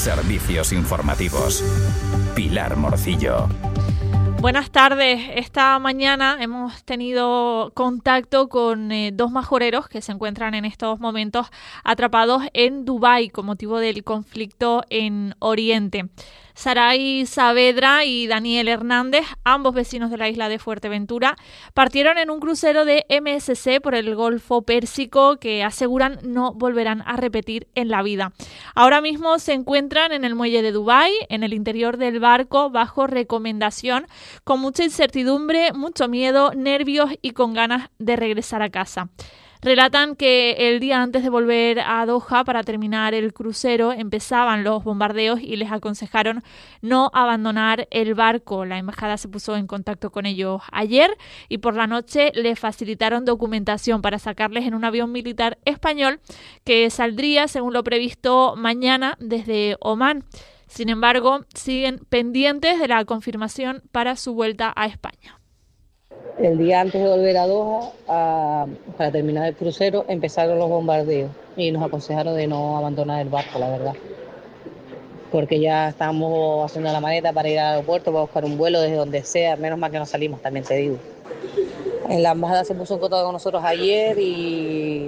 Servicios informativos. Pilar Morcillo. Buenas tardes. Esta mañana hemos tenido contacto con dos majoreros que se encuentran en estos momentos atrapados en Dubái con motivo del conflicto en Oriente. Saray Saavedra y Daniel Hernández, ambos vecinos de la isla de Fuerteventura, partieron en un crucero de MSC por el Golfo Pérsico que aseguran no volverán a repetir en la vida. Ahora mismo se encuentran en el muelle de Dubái, en el interior del barco, bajo recomendación, con mucha incertidumbre, mucho miedo, nervios y con ganas de regresar a casa. Relatan que el día antes de volver a Doha para terminar el crucero empezaban los bombardeos y les aconsejaron no abandonar el barco. La embajada se puso en contacto con ellos ayer y por la noche les facilitaron documentación para sacarles en un avión militar español que saldría, según lo previsto, mañana desde Omán. Sin embargo, siguen pendientes de la confirmación para su vuelta a España. El día antes de volver a Doha, para terminar el crucero, empezaron los bombardeos y nos aconsejaron de no abandonar el barco, la verdad. Porque ya estábamos haciendo la maleta para ir al aeropuerto, para buscar un vuelo desde donde sea, menos mal que no salimos, también te digo. En la embajada se puso en contacto con nosotros ayer y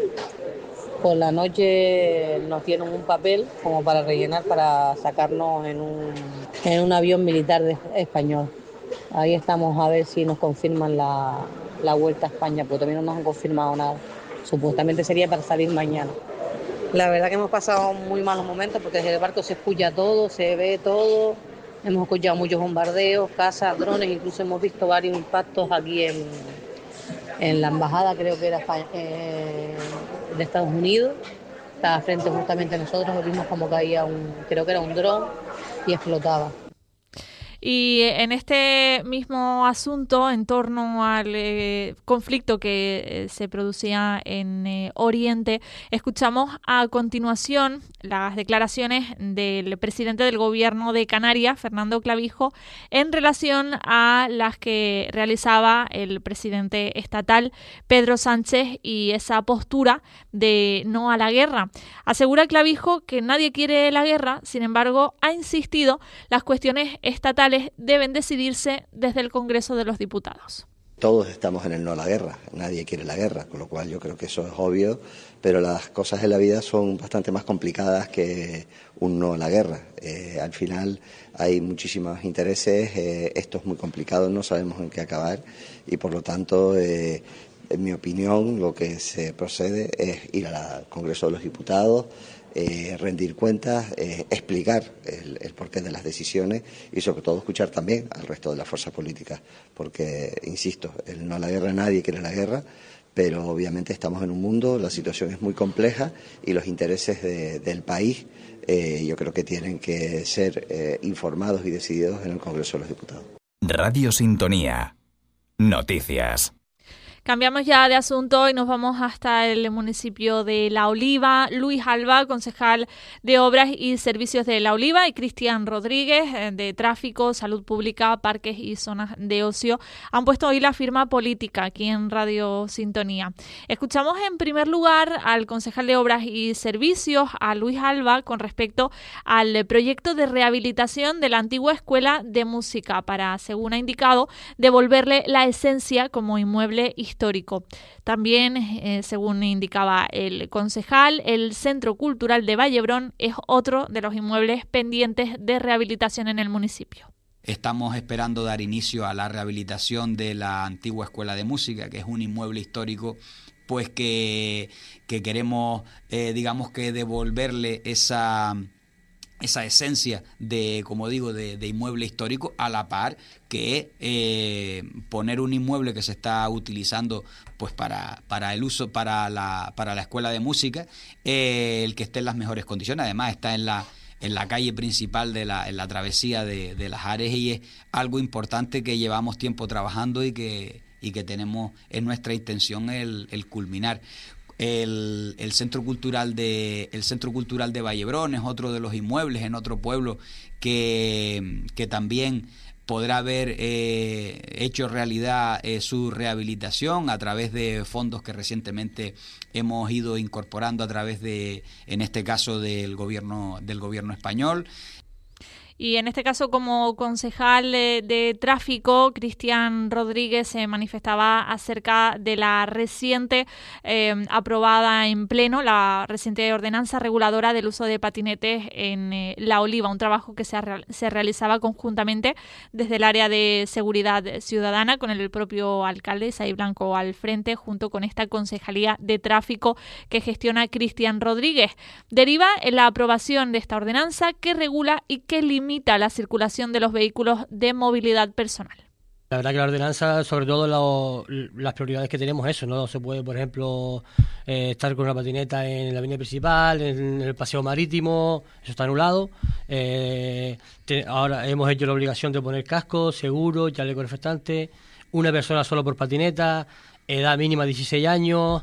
por la noche nos dieron un papel como para rellenar, para sacarnos en un avión militar español. Ahí estamos a ver si nos confirman la vuelta a España, porque todavía no nos han confirmado nada. Supuestamente sería para salir mañana. La verdad que hemos pasado muy malos momentos porque desde el barco se escucha todo, se ve todo. Hemos escuchado muchos bombardeos, casas, drones, incluso hemos visto varios impactos aquí en la embajada, creo que era de Estados Unidos. Estaba frente justamente a nosotros, vimos como caía creo que era un dron y explotaba. Y en este mismo asunto, en torno al conflicto que se producía en Oriente, escuchamos a continuación las declaraciones del presidente del gobierno de Canarias, Fernando Clavijo, en relación a las que realizaba el presidente estatal, Pedro Sánchez, y esa postura de no a la guerra. Asegura Clavijo que nadie quiere la guerra, sin embargo, ha insistido, las cuestiones estatales deben decidirse desde el Congreso de los Diputados. Todos estamos en el no a la guerra, nadie quiere la guerra, con lo cual yo creo que eso es obvio, pero las cosas en la vida son bastante más complicadas que un no a la guerra. Al final hay muchísimos intereses, esto es muy complicado, no sabemos en qué acabar y por lo tanto, en mi opinión, lo que se procede es ir al Congreso de los Diputados, rendir cuentas, explicar el porqué de las decisiones y sobre todo escuchar también al resto de las fuerzas políticas, porque, insisto, el no a la guerra, nadie quiere la guerra, pero obviamente estamos en un mundo, la situación es muy compleja y los intereses del país yo creo que tienen que ser informados y decididos en el Congreso de los Diputados. Radio Sintonía. Noticias. Cambiamos ya de asunto y nos vamos hasta el municipio de La Oliva. Luis Alba, concejal de Obras y Servicios de La Oliva, y Cristian Rodríguez, de Tráfico, Salud Pública, Parques y Zonas de Ocio, han puesto hoy la firma política aquí en Radio Sintonía. Escuchamos en primer lugar al concejal de Obras y Servicios, a Luis Alba, con respecto al proyecto de rehabilitación de la antigua Escuela de Música para, según ha indicado, devolverle la esencia como inmueble histórico. También, según indicaba el concejal, el Centro Cultural de Vallebrón es otro de los inmuebles pendientes de rehabilitación en el municipio. Estamos esperando dar inicio a la rehabilitación de la antigua Escuela de Música, que es un inmueble histórico, pues que queremos, digamos que devolverle esa esencia de, como digo, de inmueble histórico, a la par que poner un inmueble que se está utilizando pues para el uso, para la escuela de música, el que esté en las mejores condiciones. Además está en la calle principal en la travesía de Las Ares, y es algo importante que llevamos tiempo trabajando y que tenemos en nuestra intención el culminar. El Centro Cultural de Vallebrón es otro de los inmuebles en otro pueblo que también podrá haber hecho realidad su rehabilitación a través de fondos que recientemente hemos ido incorporando a través de, en este caso, del gobierno español. Y en este caso, como concejal de tráfico, Cristian Rodríguez se manifestaba acerca de la reciente aprobada en pleno, la reciente ordenanza reguladora del uso de patinetes en La Oliva, un trabajo que se realizaba conjuntamente desde el área de seguridad ciudadana con el propio alcalde, Isaí Blanco, al frente, junto con esta concejalía de tráfico que gestiona Cristian Rodríguez. Deriva en la aprobación de esta ordenanza que regula y que limita la circulación de los vehículos de movilidad personal. La verdad que la ordenanza, sobre todo las prioridades que tenemos, eso, no se puede, por ejemplo, estar con una patineta en la avenida principal, en el paseo marítimo, eso está anulado. Ahora hemos hecho la obligación de poner casco, seguro, chaleco reflectante, una persona solo por patineta, edad mínima 16 años.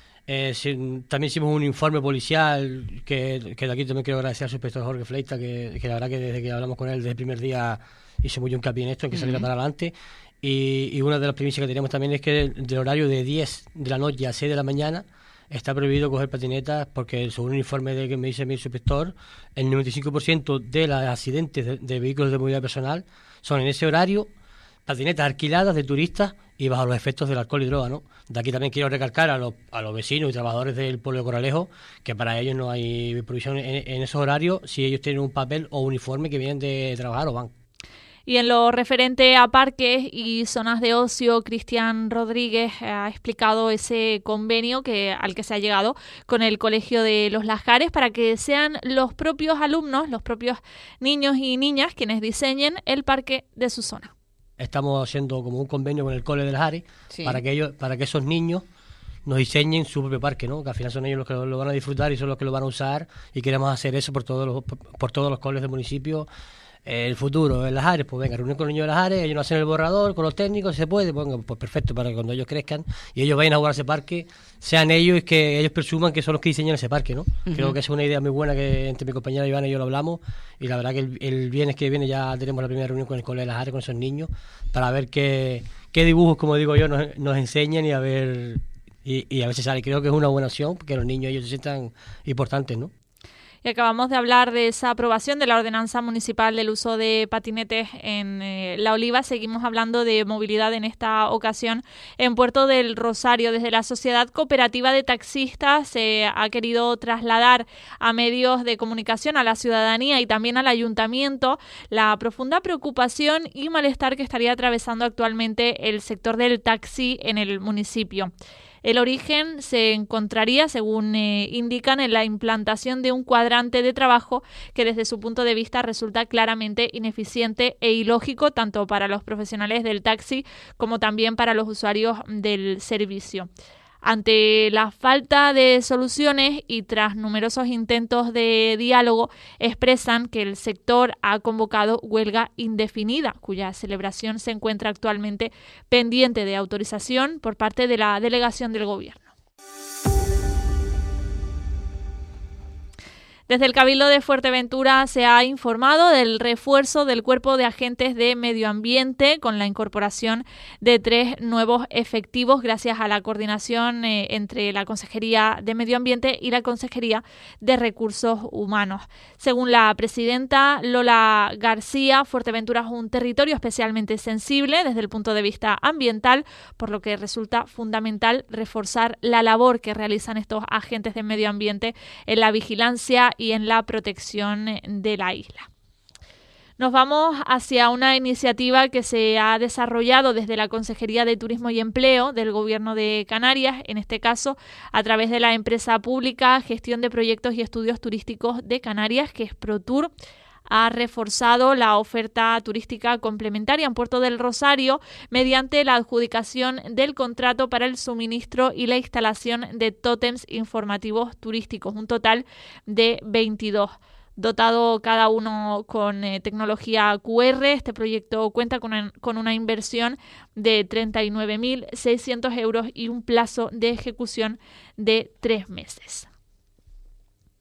También hicimos un informe policial que de aquí también quiero agradecer al subinspector Jorge Fleita, que la verdad que desde que hablamos con él desde el primer día hizo mucho hincapié en esto, en que saliera para adelante. Y una de las premisas que tenemos también es que del horario de 10 de la noche a 6 de la mañana está prohibido coger patinetas, porque según un informe que me dice mi subinspector, el 95% de los accidentes de vehículos de movilidad personal son en ese horario, patinetas alquiladas de turistas y bajo los efectos del alcohol y droga, ¿no? De aquí también quiero recalcar a los vecinos y trabajadores del pueblo de Coralejo que para ellos no hay provisión en esos horarios si ellos tienen un papel o uniforme que vienen de trabajar o van. Y en lo referente a parques y zonas de ocio, Cristian Rodríguez ha explicado ese convenio al que se ha llegado con el Colegio de los Lajares para que sean los propios alumnos, los propios niños y niñas quienes diseñen el parque de su zona. Estamos haciendo como un convenio con el Cole de Lajares, sí, para que esos niños nos diseñen su propio parque, ¿no? Que al final son ellos los que lo van a disfrutar y son los que lo van a usar, y queremos hacer eso por todos los coles del municipio. El futuro en Lajares, pues venga, reunir con los niños de Lajares, ellos nos hacen el borrador con los técnicos, si se puede, pues perfecto, para que cuando ellos crezcan y ellos vayan a jugar ese parque, sean ellos y que ellos presuman que son los que diseñan ese parque, ¿no? Uh-huh. Creo que es una idea muy buena que entre mi compañera Ivana y yo lo hablamos, y la verdad que el viernes que viene ya tenemos la primera reunión con el Colegio de Lajares, con esos niños, para ver qué dibujos, como digo yo, nos enseñan y a ver si sale. Creo que es una buena opción, porque los niños ellos se sientan importantes, ¿no? Y acabamos de hablar de esa aprobación de la ordenanza municipal del uso de patinetes en La Oliva. Seguimos hablando de movilidad en esta ocasión en Puerto del Rosario. Desde la Sociedad Cooperativa de Taxistas se ha querido trasladar a medios de comunicación, a la ciudadanía y también al ayuntamiento la profunda preocupación y malestar que estaría atravesando actualmente el sector del taxi en el municipio. El origen se encontraría, según indican, en la implantación de un cuadrante de trabajo que desde su punto de vista resulta claramente ineficiente e ilógico tanto para los profesionales del taxi como también para los usuarios del servicio. Ante la falta de soluciones y tras numerosos intentos de diálogo, expresan que el sector ha convocado huelga indefinida, cuya celebración se encuentra actualmente pendiente de autorización por parte de la delegación del Gobierno. Desde el Cabildo de Fuerteventura se ha informado del refuerzo del Cuerpo de Agentes de Medio Ambiente con la incorporación de 3 nuevos efectivos gracias a la coordinación entre la Consejería de Medio Ambiente y la Consejería de Recursos Humanos. Según la presidenta Lola García, Fuerteventura es un territorio especialmente sensible desde el punto de vista ambiental, por lo que resulta fundamental reforzar la labor que realizan estos agentes de medio ambiente en la vigilancia y en la protección de la isla. Nos vamos hacia una iniciativa que se ha desarrollado desde la Consejería de Turismo y Empleo del Gobierno de Canarias, en este caso a través de la empresa pública Gestión de Proyectos y Estudios Turísticos de Canarias, que es ProTour. Ha reforzado la oferta turística complementaria en Puerto del Rosario mediante la adjudicación del contrato para el suministro y la instalación de tótems informativos turísticos, un total de 22. Dotado cada uno con tecnología QR, este proyecto cuenta con una inversión de 39.600 euros y un plazo de ejecución de 3 meses.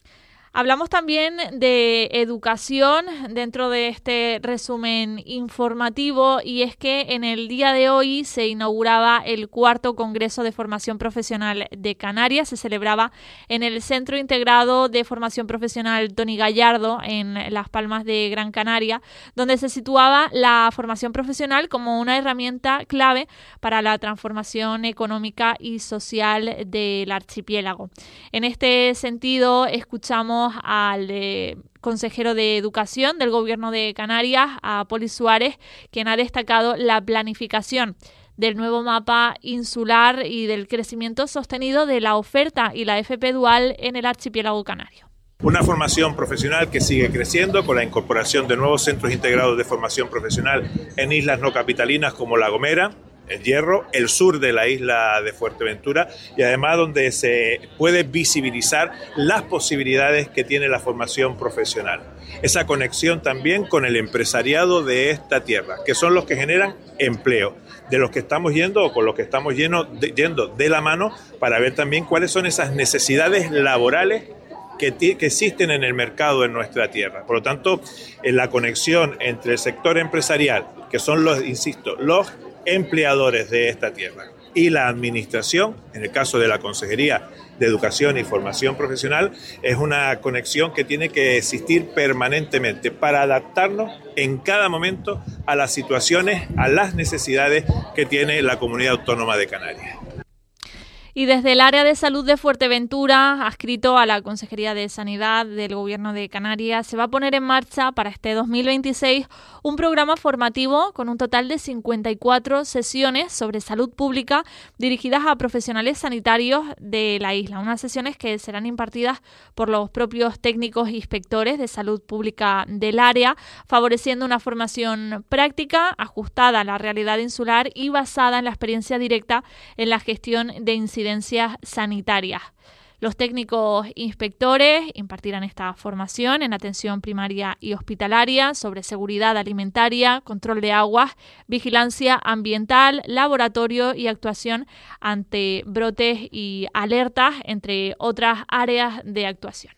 Hablamos también de educación dentro de este resumen informativo, y es que en el día de hoy se inauguraba el 4º Congreso de Formación Profesional de Canarias. Se celebraba en el Centro Integrado de Formación Profesional Toni Gallardo en Las Palmas de Gran Canaria, donde se situaba la formación profesional como una herramienta clave para la transformación económica y social del archipiélago. En este sentido, escuchamos al consejero de Educación del Gobierno de Canarias, a Poli Suárez, quien ha destacado la planificación del nuevo mapa insular y del crecimiento sostenido de la oferta y la FP dual en el archipiélago canario. Una formación profesional que sigue creciendo con la incorporación de nuevos centros integrados de formación profesional en islas no capitalinas como La Gomera, El Hierro, el sur de la isla de Fuerteventura, y además donde se puede visibilizar las posibilidades que tiene la formación profesional. Esa conexión también con el empresariado de esta tierra, que son los que generan empleo, de los que estamos yendo o con los que estamos yendo de la mano para ver también cuáles son esas necesidades laborales que existen en el mercado en nuestra tierra. Por lo tanto, en la conexión entre el sector empresarial, que son los empleadores de esta tierra, y la administración, en el caso de la Consejería de Educación y Formación Profesional, es una conexión que tiene que existir permanentemente para adaptarnos en cada momento a las situaciones, a las necesidades que tiene la Comunidad Autónoma de Canarias. Y desde el área de salud de Fuerteventura, adscrito a la Consejería de Sanidad del Gobierno de Canarias, se va a poner en marcha para este 2026 un programa formativo con un total de 54 sesiones sobre salud pública dirigidas a profesionales sanitarios de la isla. Unas sesiones que serán impartidas por los propios técnicos inspectores de salud pública del área, favoreciendo una formación práctica, ajustada a la realidad insular y basada en la experiencia directa en la gestión de incidencias sanitarias. Los técnicos inspectores impartirán esta formación en atención primaria y hospitalaria sobre seguridad alimentaria, control de aguas, vigilancia ambiental, laboratorio y actuación ante brotes y alertas, entre otras áreas de actuación.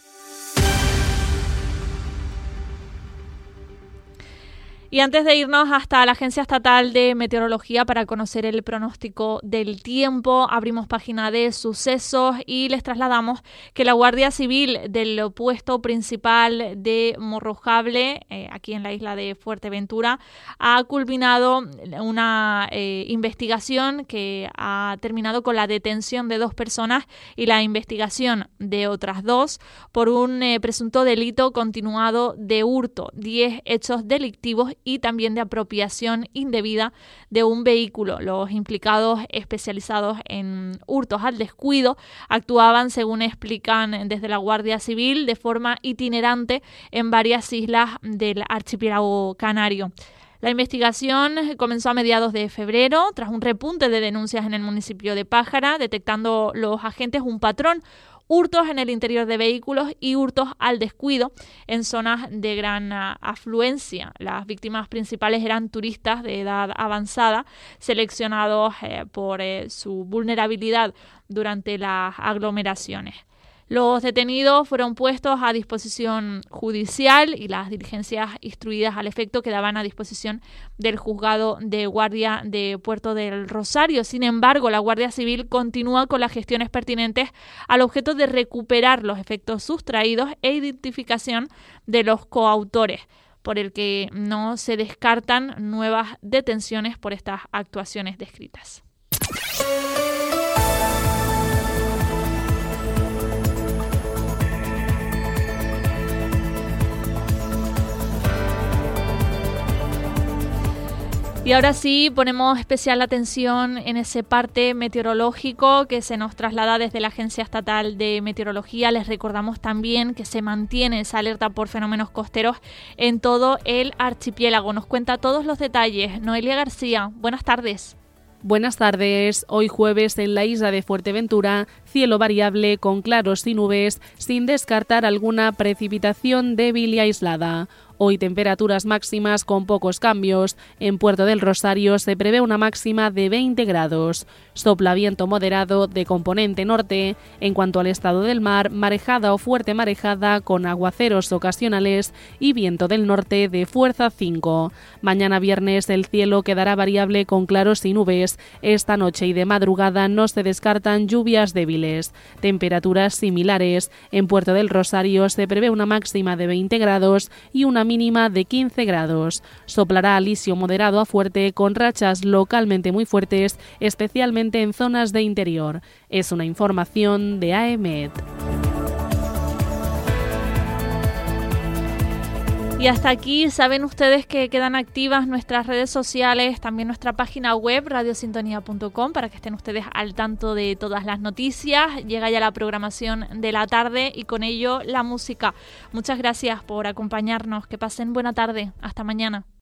Y antes de irnos hasta la Agencia Estatal de Meteorología para conocer el pronóstico del tiempo, abrimos página de sucesos y les trasladamos que la Guardia Civil del puesto principal de Morrojable, aquí en la isla de Fuerteventura, ha culminado una investigación que ha terminado con la detención de 2 personas y la investigación de otras 2 por un presunto delito continuado de hurto, 10 hechos delictivos y también de apropiación indebida de un vehículo. Los implicados, especializados en hurtos al descuido, actuaban, según explican desde la Guardia Civil, de forma itinerante en varias islas del archipiélago canario. La investigación comenzó a mediados de febrero, tras un repunte de denuncias en el municipio de Pájara, detectando los agentes un patrón: hurtos en el interior de vehículos y hurtos al descuido en zonas de gran afluencia. Las víctimas principales eran turistas de edad avanzada, seleccionados por su vulnerabilidad durante las aglomeraciones. Los detenidos fueron puestos a disposición judicial y las diligencias instruidas al efecto quedaban a disposición del Juzgado de Guardia de Puerto del Rosario. Sin embargo, la Guardia Civil continúa con las gestiones pertinentes al objeto de recuperar los efectos sustraídos e identificación de los coautores, por el que no se descartan nuevas detenciones por estas actuaciones descritas. Y ahora sí, ponemos especial atención en ese parte meteorológico que se nos traslada desde la Agencia Estatal de Meteorología. Les recordamos también que se mantiene esa alerta por fenómenos costeros en todo el archipiélago. Nos cuenta todos los detalles Noelia García. Buenas tardes. Buenas tardes. Hoy jueves en la isla de Fuerteventura, cielo variable con claros y nubes, sin descartar alguna precipitación débil y aislada. Hoy temperaturas máximas con pocos cambios. En Puerto del Rosario se prevé una máxima de 20 grados. Sopla viento moderado de componente norte. En cuanto al estado del mar, marejada o fuerte marejada con aguaceros ocasionales y viento del norte de fuerza 5. Mañana viernes el cielo quedará variable con claros y nubes. Esta noche y de madrugada no se descartan lluvias débiles. Temperaturas similares. En Puerto del Rosario se prevé una máxima de 20 grados y una mínima de 15 grados. Soplará alisio moderado a fuerte con rachas localmente muy fuertes, especialmente en zonas de interior. Es una información de AEMET. Y hasta aquí, saben ustedes que quedan activas nuestras redes sociales, también nuestra página web radiosintonía.com, para que estén ustedes al tanto de todas las noticias. Llega ya la programación de la tarde y con ello la música. Muchas gracias por acompañarnos. Que pasen buena tarde. Hasta mañana.